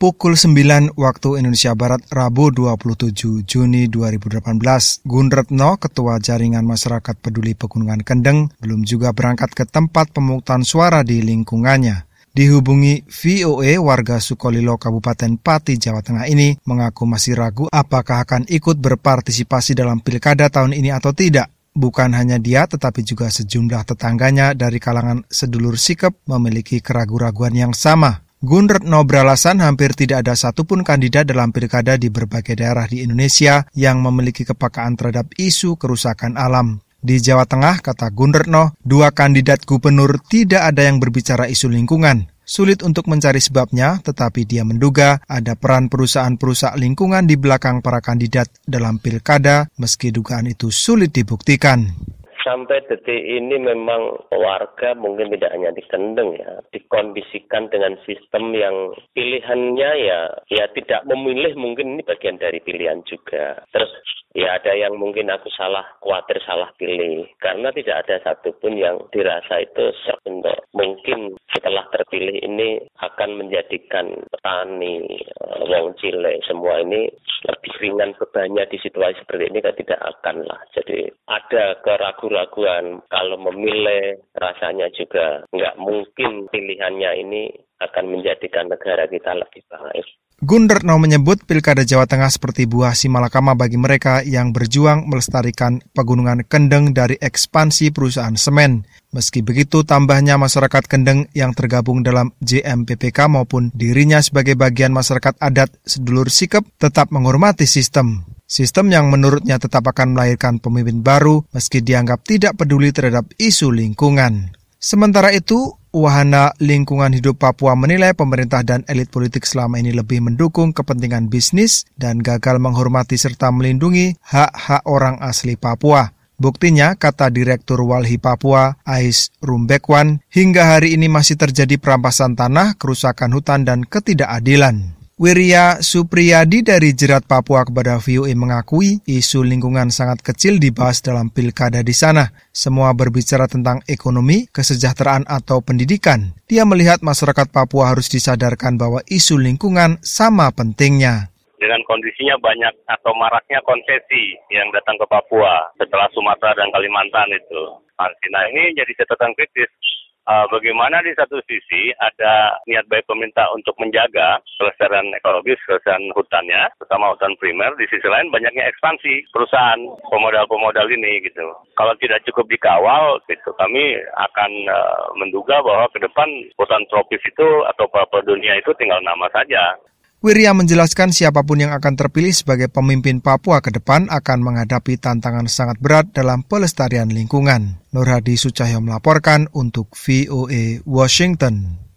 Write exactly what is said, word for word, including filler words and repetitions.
Pukul sembilan waktu Indonesia Barat, Rabu dua puluh tujuh Juni dua ribu delapan belas, Gun Retno, Ketua Jaringan Masyarakat Peduli Pegunungan Kendeng, belum juga berangkat ke tempat pemungutan suara di lingkungannya. Dihubungi V O A, warga Sukolilo, Kabupaten Pati, Jawa Tengah ini mengaku masih ragu apakah akan ikut berpartisipasi dalam pilkada tahun ini atau tidak. Bukan hanya dia, tetapi juga sejumlah tetangganya dari kalangan sedulur sikep memiliki keraguan-raguan yang sama. Gun Retno beralasan hampir tidak ada satupun kandidat dalam pilkada di berbagai daerah di Indonesia yang memiliki kepekaan terhadap isu kerusakan alam. Di Jawa Tengah, kata Gun Retno, dua kandidat gubernur tidak ada yang berbicara isu lingkungan. Sulit untuk mencari sebabnya, tetapi dia menduga ada peran perusahaan perusak lingkungan di belakang para kandidat dalam pilkada, meski dugaan itu sulit dibuktikan. Sampai detik ini memang warga mungkin tidak hanya di Kendeng ya, dikondisikan dengan sistem yang pilihannya ya ya tidak memilih, mungkin ini bagian dari pilihan juga. Terus ya ada yang mungkin aku salah, khawatir salah pilih, karena tidak ada satupun yang dirasa itu untuk mungkin setelah terpilih ini akan menjadikan petani, wong cilik, semua ini lebih ringan bebannya di situasi seperti ini, kan tidak akan lah. Jadi ada keraguan-raguan kalau memilih, rasanya juga nggak mungkin pilihannya ini akan menjadikan negara kita lebih baik. Gun Retno menyebut pilkada Jawa Tengah seperti buah si malakama bagi mereka yang berjuang melestarikan pegunungan Kendeng dari ekspansi perusahaan semen. Meski begitu, tambahnya masyarakat Kendeng yang tergabung dalam J M P P K maupun dirinya sebagai bagian masyarakat adat sedulur sikep tetap menghormati sistem. Sistem yang menurutnya tetap akan melahirkan pemimpin baru meski dianggap tidak peduli terhadap isu lingkungan. Sementara itu, Wahana Lingkungan Hidup Papua menilai pemerintah dan elit politik selama ini lebih mendukung kepentingan bisnis dan gagal menghormati serta melindungi hak-hak orang asli Papua. Buktinya, kata Direktur Walhi Papua, Ais Rumbekwan, hingga hari ini masih terjadi perampasan tanah, kerusakan hutan, dan ketidakadilan. Wirya Supriyadi dari Jerat Papua kepada V O A mengakui isu lingkungan sangat kecil dibahas dalam pilkada di sana. Semua berbicara tentang ekonomi, kesejahteraan atau pendidikan. Dia melihat masyarakat Papua harus disadarkan bahwa isu lingkungan sama pentingnya. Dengan kondisinya banyak atau maraknya konsesi yang datang ke Papua setelah Sumatera dan Kalimantan itu. Nah, ini jadi catatan kritis. Uh, bagaimana di satu sisi ada niat baik pemerintah untuk menjaga kelestarian ekologis, kelestarian hutannya, terutama hutan primer. Di sisi lain banyaknya ekspansi perusahaan pemodal-pemodal ini gitu. Kalau tidak cukup dikawal, gitu, kami akan uh, menduga bahwa ke depan hutan tropis itu atau Papua dunia itu tinggal nama saja. Wirya menjelaskan siapapun yang akan terpilih sebagai pemimpin Papua ke depan akan menghadapi tantangan sangat berat dalam pelestarian lingkungan. Nur Hadi Sucahyo melaporkan untuk V O A Washington.